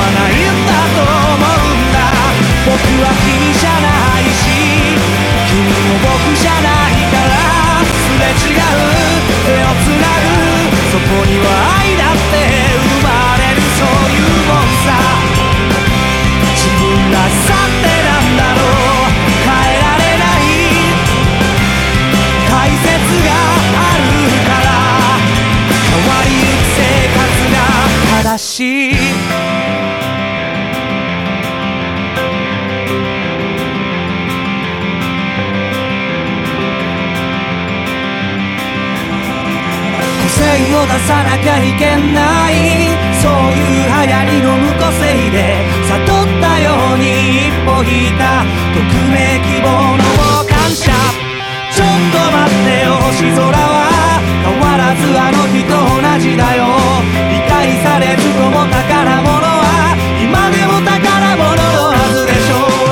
はないんだと思うんだ。僕は君じゃないし君も僕じゃないからすれ違う手をつなぐそこには愛だって生まれるそういうもんさ。自分らしさってなんだろう変えられない大切があるから変わりゆく生活が正しい。個性を出さなきゃいけないそういう流行りの無個性で悟ったように一歩引いた匿名希望の傍観者。ちょっと待ってよ星空は変わらずあの日と同じだよ。理解されずとも宝物は今でも宝物のはずでしょう。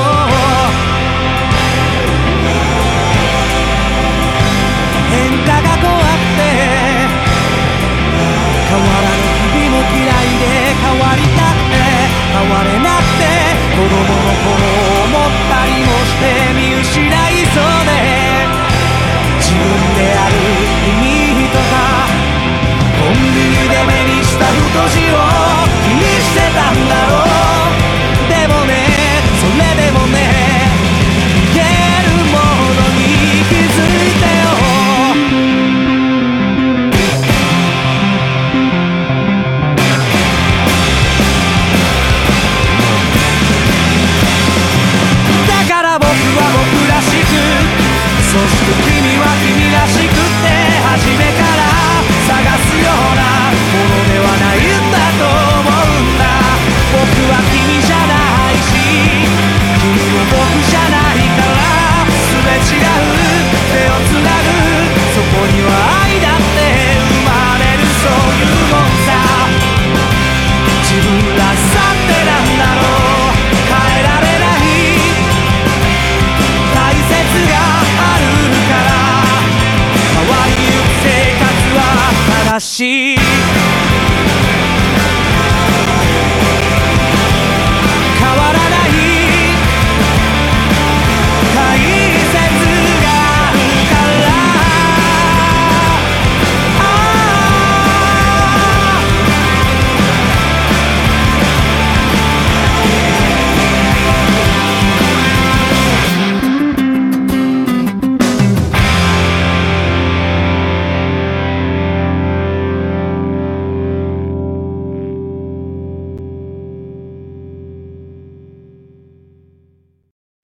変化が怖くて変わらぬ日々も嫌いで変わりたくて変われなくて子供の頃思ったりもして見失いそうで自分である意味とかコンビニで目にした太字を気にしてたんだろう。でもねそれでもね言えるものに気づいてよ。僕らしくそして君は君らしくって初めから探すようなものではないんだと思うんだ。僕は君じゃないし君も僕じゃないからすれ違う手をつなぐそこには愛だって生まれるそういうもんさ。自分らしさってなんだろう変えられない大切があるから変わりゆく生活は正しい。